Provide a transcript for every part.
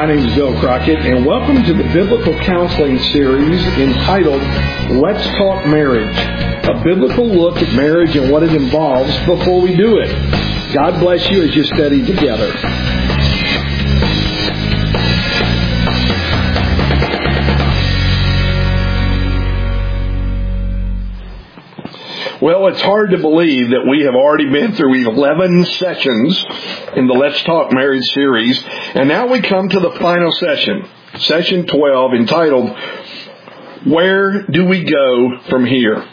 My name is Bill Crockett, and welcome to the Biblical Counseling Series entitled Let's Talk Marriage, a biblical look at marriage and what it involves before we do it. God bless you as you study together. Well, it's hard to believe that we have already been through 11 sessions in the Let's Talk Marriage series, and now we come to the final session, session 12, entitled, Where Do We Go From Here?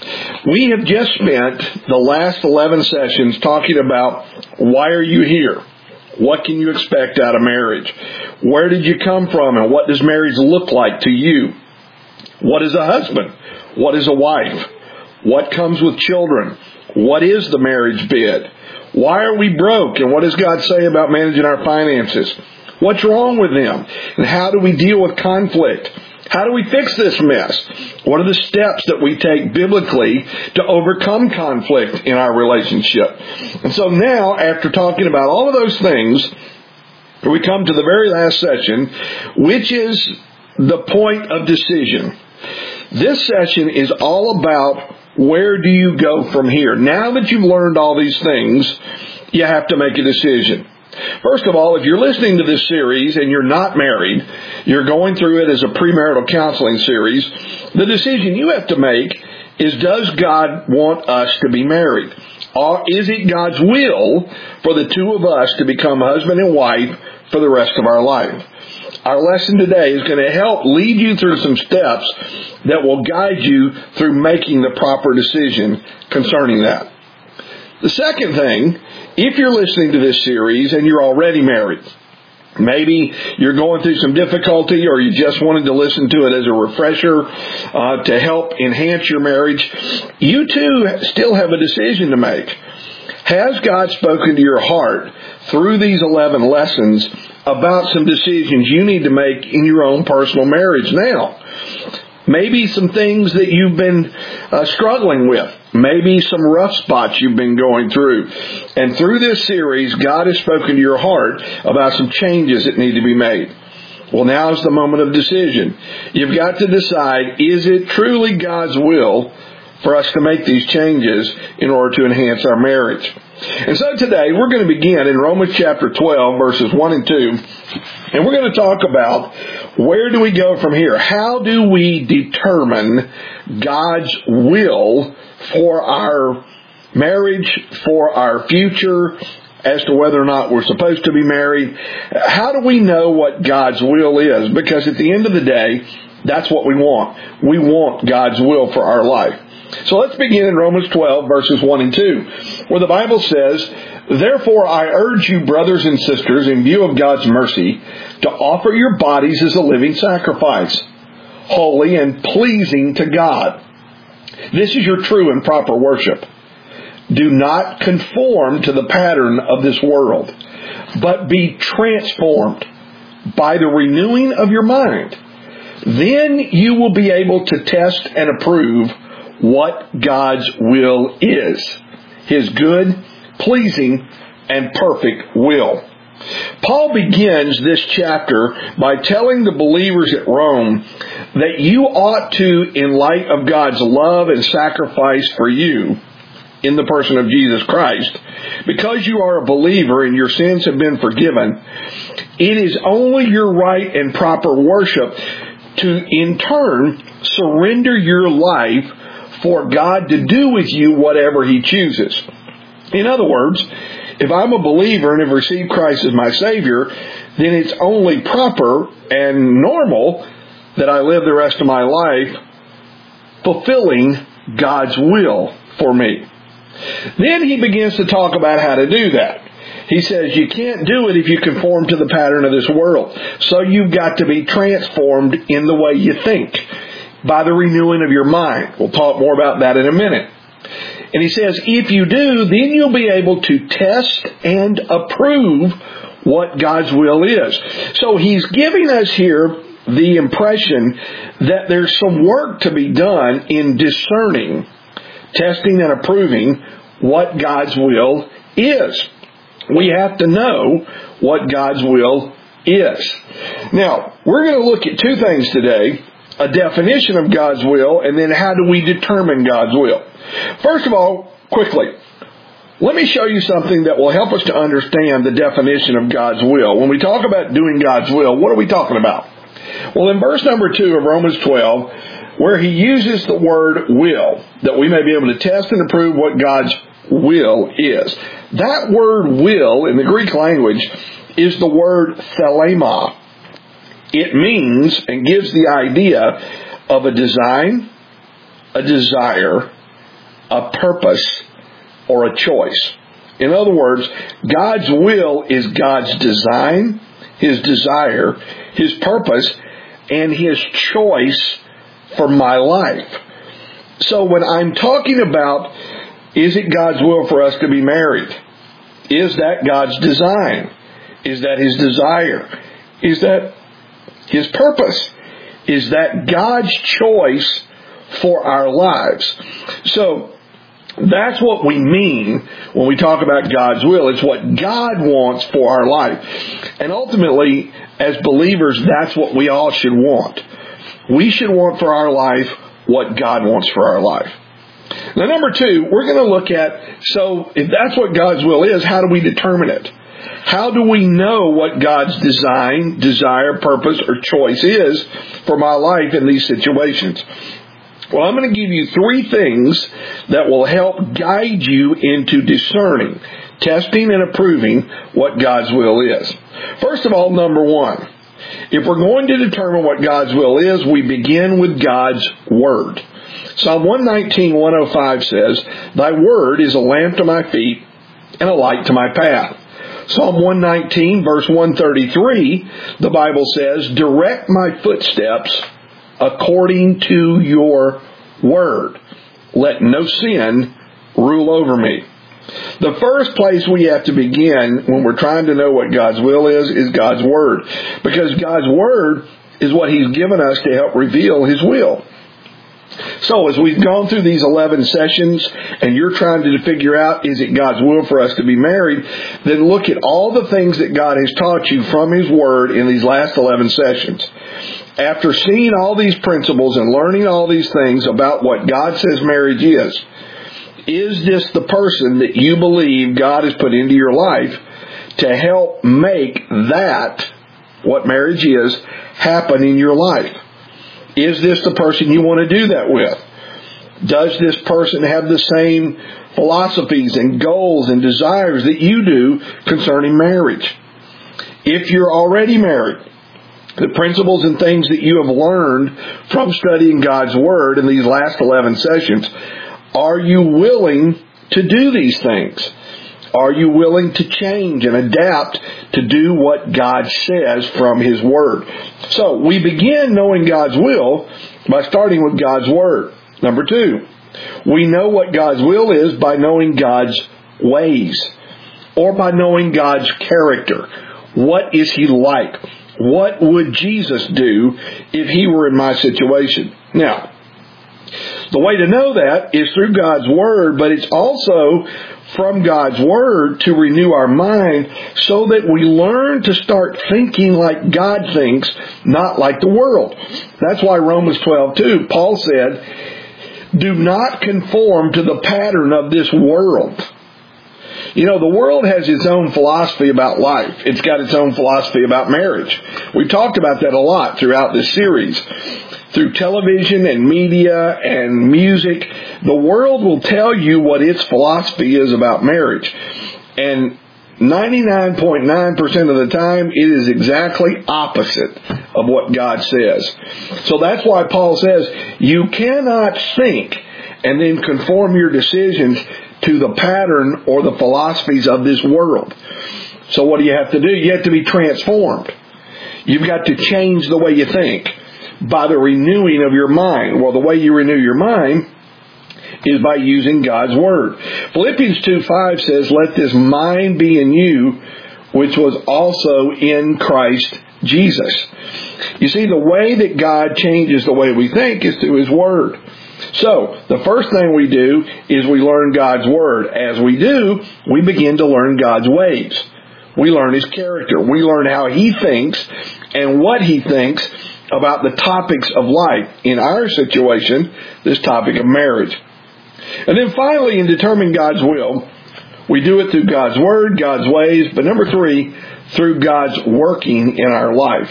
We have just spent the last 11 sessions talking about why are you here? What can you expect out of marriage? Where did you come from, and what does marriage look like to you? What is a husband? What is a wife? What comes with children? What is the marriage bid? Why are we broke? And what does God say about managing our finances? What's wrong with them? And how do we deal with conflict? How do we fix this mess? What are the steps that we take biblically to overcome conflict in our relationship? And so now, after talking about all of those things, we come to the very last session, which is the point of decision. This session is all about where do you go from here? Now that you've learned all these things, you have to make a decision. First of all, if you're listening to this series and you're not married, you're going through it as a premarital counseling series, the decision you have to make is, does God want us to be married? Or is it God's will for the two of us to become husband and wife for the rest of our life? Our lesson today is going to help lead you through some steps that will guide you through making the proper decision concerning that. The second thing, if you're listening to this series and you're already married, maybe you're going through some difficulty or you just wanted to listen to it as a refresher to help enhance your marriage, you too still have a decision to make. Has God spoken to your heart through these 11 lessons about some decisions you need to make in your own personal marriage now? Maybe some things that you've been struggling with. Maybe some rough spots you've been going through. And through this series, God has spoken to your heart about some changes that need to be made. Well, now is the moment of decision. You've got to decide, is it truly God's will for us to make these changes in order to enhance our marriage? And so today we're going to begin in Romans chapter 12, verses 1 and 2. And we're going to talk about where do we go from here? How do we determine God's will for our marriage, for our future, as to whether or not we're supposed to be married? How do we know what God's will is? Because at the end of the day, that's what we want. We want God's will for our life. So let's begin in Romans 12, verses 1 and 2, where the Bible says, Therefore I urge you, brothers and sisters, in view of God's mercy, to offer your bodies as a living sacrifice, holy and pleasing to God. This is your true and proper worship. Do not conform to the pattern of this world, but be transformed by the renewing of your mind. Then you will be able to test and approve what God's will is, His good, pleasing, and perfect will. Paul begins this chapter by telling the believers at Rome that you ought to, in light of God's love and sacrifice for you in the person of Jesus Christ, because you are a believer and your sins have been forgiven, it is only your right and proper worship to, in turn, surrender your life for God to do with you whatever He chooses. In other words, if I'm a believer and have received Christ as my Savior, then it's only proper and normal that I live the rest of my life fulfilling God's will for me. Then he begins to talk about how to do that. He says you can't do it if you conform to the pattern of this world. So you've got to be transformed in the way you think by the renewing of your mind. We'll talk more about that in a minute. And he says, if you do, then you'll be able to test and approve what God's will is. So he's giving us here the impression that there's some work to be done in discerning, testing and approving what God's will is. We have to know what God's will is. Now, we're going to look at two things today. A definition of God's will, and then how do we determine God's will. First of all, quickly, let me show you something that will help us to understand the definition of God's will. When we talk about doing God's will, what are we talking about? Well, in verse number 2 of Romans 12, where he uses the word will, that we may be able to test and approve what God's will is. That word will in the Greek language is the word thelema. It means and gives the idea of a design, a desire, a purpose, or a choice. In other words, God's will is God's design, His desire, His purpose, and His choice for my life. So when I'm talking about, is it God's will for us to be married? Is that God's design? Is that His desire? Is that His purpose? Is that God's choice for our lives? So that's what we mean when we talk about God's will. It's what God wants for our life. And ultimately, as believers, that's what we all should want. We should want for our life what God wants for our life. Now, number 2, we're going to look at, so if that's what God's will is, how do we determine it? How do we know what God's design, desire, purpose, or choice is for my life in these situations? Well, I'm going to give you 3 things that will help guide you into discerning, testing, and approving what God's will is. First of all, number 1, if we're going to determine what God's will is, we begin with God's Word. Psalm 119:105 says, "Thy word is a lamp to my feet and a light to my path." Psalm 119, verse 133, the Bible says, "Direct my footsteps according to your word. Let no sin rule over me." The first place we have to begin when we're trying to know what God's will is God's Word. Because God's Word is what He's given us to help reveal His will. So as we've gone through these 11 sessions and you're trying to figure out, is it God's will for us to be married, then look at all the things that God has taught you from His Word in these last 11 sessions. After seeing all these principles and learning all these things about what God says marriage is this the person that you believe God has put into your life to help make that, what marriage is, happen in your life? Is this the person you want to do that with? Does this person have the same philosophies and goals and desires that you do concerning marriage? If you're already married, the principles and things that you have learned from studying God's Word in these last 11 sessions, are you willing to do these things? Are you willing to change and adapt to do what God says from His Word? So we begin knowing God's will by starting with God's Word. Number 2, we know what God's will is by knowing God's ways, or by knowing God's character. What is He like? What would Jesus do if He were in my situation? Now, the way to know that is through God's Word, but it's also from God's Word to renew our mind so that we learn to start thinking like God thinks, not like the world. That's why Romans 12:2, Paul said, "Do not conform to the pattern of this world." You know, the world has its own philosophy about life. It's got its own philosophy about marriage. We've talked about that a lot throughout this series. Through television and media and music, the world will tell you what its philosophy is about marriage. And 99.9% of the time, it is exactly opposite of what God says. So that's why Paul says, you cannot think and then conform your decisions to the pattern or the philosophies of this world. So what do you have to do? You have to be transformed. You've got to change the way you think by the renewing of your mind. Well, the way you renew your mind is by using God's Word. Philippians 2:5 says, "Let this mind be in you, which was also in Christ Jesus." You see, the way that God changes the way we think is through His Word. So, the first thing we do is we learn God's Word. As we do, we begin to learn God's ways. We learn his character. We learn how he thinks and what he thinks about the topics of life. In our situation, this topic of marriage. And then finally, in determining God's will, we do it through God's Word, God's ways, but number 3, through God's working in our life.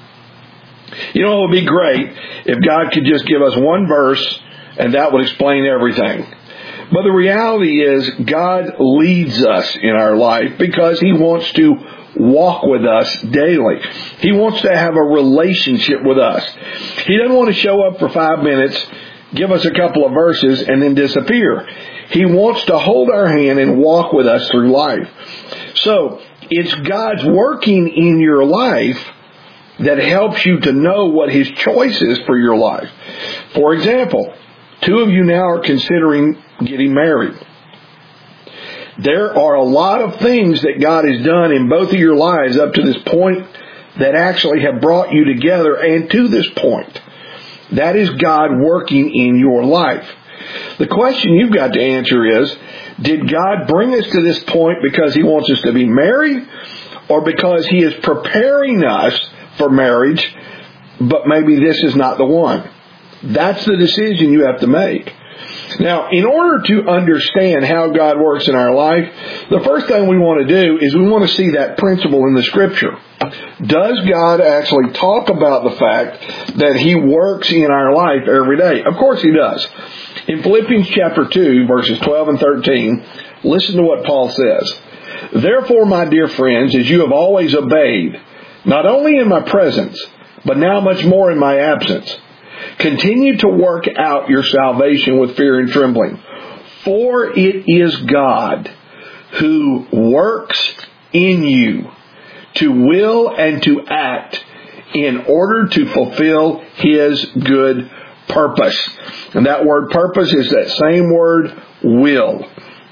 You know, it would be great if God could just give us one verse and that would explain everything. But the reality is God leads us in our life because he wants to walk with us daily. He wants to have a relationship with us. He doesn't want to show up for 5 minutes, give us a couple of verses, and then disappear. He wants to hold our hand and walk with us through life. So, it's God's working in your life that helps you to know what his choice is for your life. For example, 2 of you now are considering getting married. There are a lot of things that God has done in both of your lives up to this point that actually have brought you together and to this point. That is God working in your life. The question you've got to answer is, did God bring us to this point because he wants us to be married, or because he is preparing us for marriage, but maybe this is not the one? That's the decision you have to make. Now, in order to understand how God works in our life, the first thing we want to do is we want to see that principle in the Scripture. Does God actually talk about the fact that he works in our life every day? Of course he does. In Philippians chapter 2, verses 12 and 13, listen to what Paul says. Therefore, my dear friends, as you have always obeyed, not only in my presence, but now much more in my absence, continue to work out your salvation with fear and trembling. For it is God who works in you to will and to act in order to fulfill his good purpose. And that word purpose is that same word, will.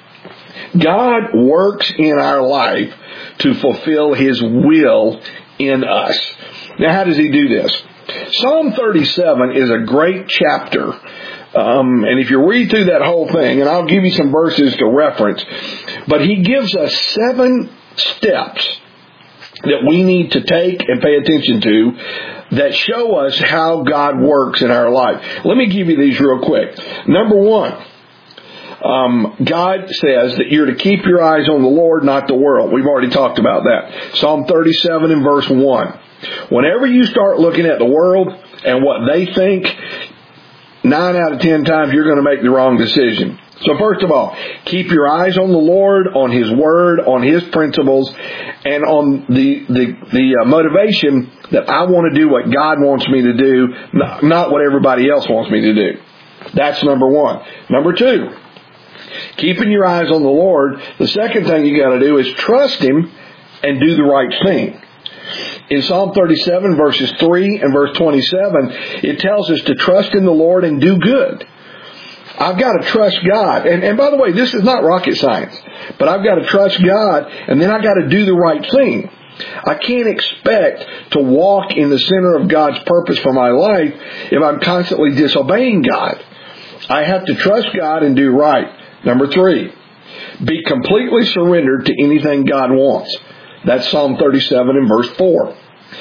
God works in our life to fulfill his will in us. Now, how does he do this? Psalm 37 is a great chapter. And if you read through that whole thing, and I'll give you some verses to reference, but he gives us 7 steps that we need to take and pay attention to that show us how God works in our life. Let me give you these real quick. Number 1, God says that you're to keep your eyes on the Lord, not the world. We've already talked about that. Psalm 37 and verse 1. Whenever you start looking at the world and what they think, 9 out of 10 times you're going to make the wrong decision. So first of all, keep your eyes on the Lord, on his word, on his principles, and on the motivation that I want to do what God wants me to do, not what everybody else wants me to do. That's number 1. Number 2, keeping your eyes on the Lord, the second thing you got to do is trust him and do the right thing. In Psalm 37, verses 3 and verse 27, it tells us to trust in the Lord and do good. I've got to trust God. And by the way, this is not rocket science. But I've got to trust God, and then I've got to do the right thing. I can't expect to walk in the center of God's purpose for my life if I'm constantly disobeying God. I have to trust God and do right. Number 3, be completely surrendered to anything God wants. That's Psalm 37 and verse 4.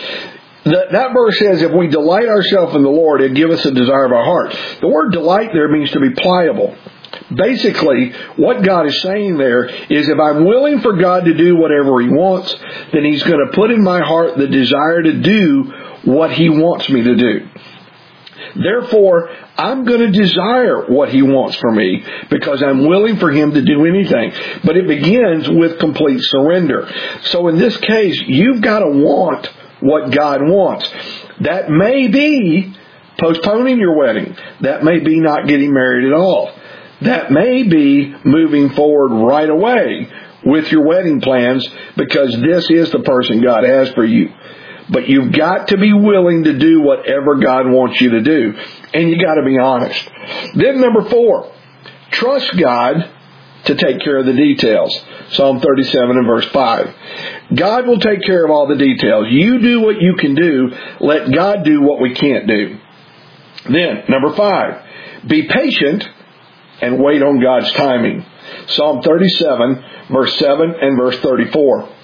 That verse says, if we delight ourselves in the Lord, He'll give us a desire of our heart. The word delight there means to be pliable. Basically, what God is saying there is if I'm willing for God to do whatever He wants, then He's going to put in my heart the desire to do what He wants me to do. Therefore, I'm going to desire what He wants for me because I'm willing for Him to do anything. But it begins with complete surrender. So in this case, you've got to want what God wants. That may be postponing your wedding. That may be not getting married at all. That may be moving forward right away with your wedding plans because this is the person God has for you. But you've got to be willing to do whatever God wants you to do. And you got to be honest. Then number 4, trust God to take care of the details. Psalm 37 and verse 5. God will take care of all the details. You do what you can do. Let God do what we can't do. Then, number 5, be patient and wait on God's timing. Psalm 37, verse 7 and verse 34.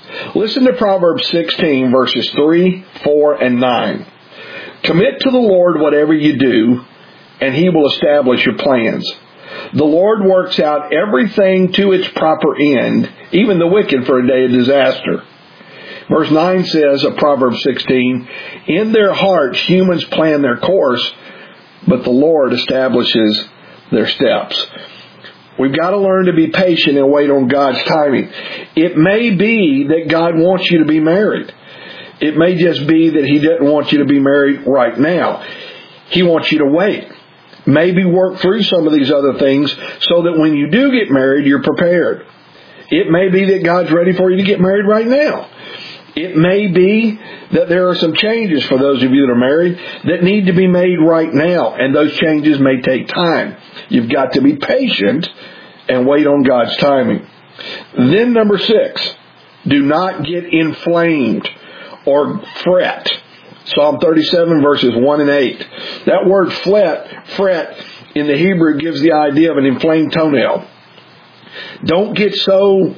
Listen to Proverbs 16, verses 3, 4, and 9. Commit to the Lord whatever you do, and He will establish your plans. The Lord works out everything to its proper end, even the wicked for a day of disaster. Verse 9 says of Proverbs 16, in their hearts humans plan their course, but the Lord establishes their steps. We've got to learn to be patient and wait on God's timing. It may be that God wants you to be married. It may just be that He doesn't want you to be married right now. He wants you to wait. Maybe work through some of these other things so that when you do get married, you're prepared. It may be that God's ready for you to get married right now. It may be that there are some changes for those of you that are married that need to be made right now, and those changes may take time. You've got to be patient and wait on God's timing. Then number 6, do not get inflamed or fret. Psalm 37 verses 1 and 8. That word fret in the Hebrew gives the idea of an inflamed toenail. Don't get so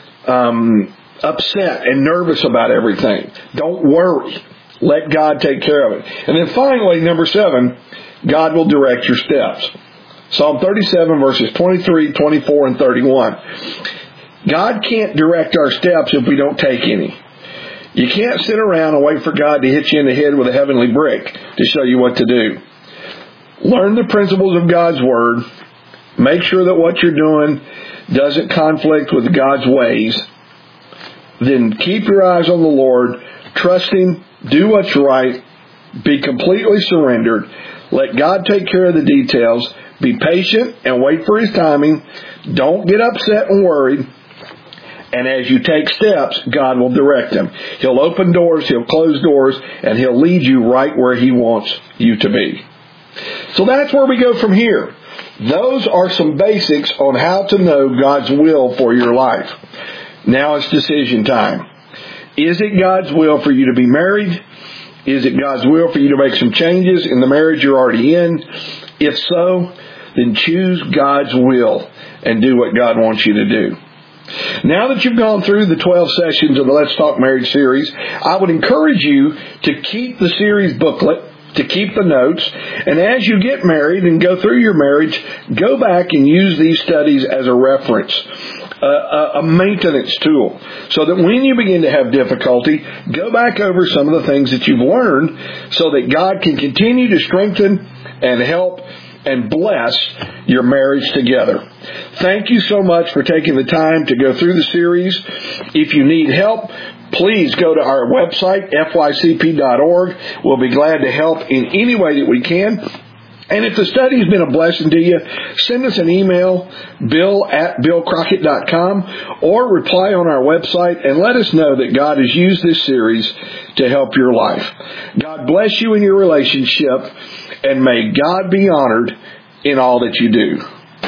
upset and nervous about everything. Don't worry. Let God take care of it. And then finally, number 7, God will direct your steps. Psalm 37 verses 23, 24, and 31. God can't direct our steps if we don't take any. You can't sit around and wait for God to hit you in the head with a heavenly brick to show you what to do. Learn the principles of God's Word. Make sure that what you're doing doesn't conflict with God's ways. Then keep your eyes on the Lord. Trust Him. Do what's right. Be completely surrendered. Let God take care of the details. Be patient and wait for His timing. Don't get upset and worried. And as you take steps, God will direct them. He'll open doors, He'll close doors, and He'll lead you right where He wants you to be. So that's where we go from here. Those are some basics on how to know God's will for your life. Now it's decision time. Is it God's will for you to be married? Is it God's will for you to make some changes in the marriage you're already in? If so, then choose God's will and do what God wants you to do. Now that you've gone through the 12 sessions of the Let's Talk Marriage series, I would encourage you to keep the series booklet, to keep the notes, and as you get married and go through your marriage, go back and use these studies as a reference, a maintenance tool, so that when you begin to have difficulty, go back over some of the things that you've learned so that God can continue to strengthen and help and bless your marriage together. Thank you so much for taking the time to go through the series. If you need help, please go to our website, fycp.org. We'll be glad to help in any way that we can. And if the study has been a blessing to you, send us an email, bill@billcrockett.com, or reply on our website and let us know that God has used this series to help your life. God bless you in your relationship, and may God be honored in all that you do.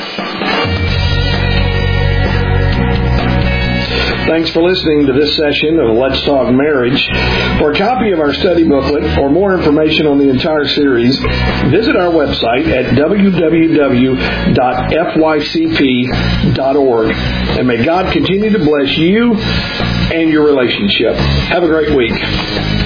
Thanks for listening to this session of Let's Talk Marriage. For a copy of our study booklet or more information on the entire series, visit our website at www.fycp.org. And may God continue to bless you and your relationship. Have a great week.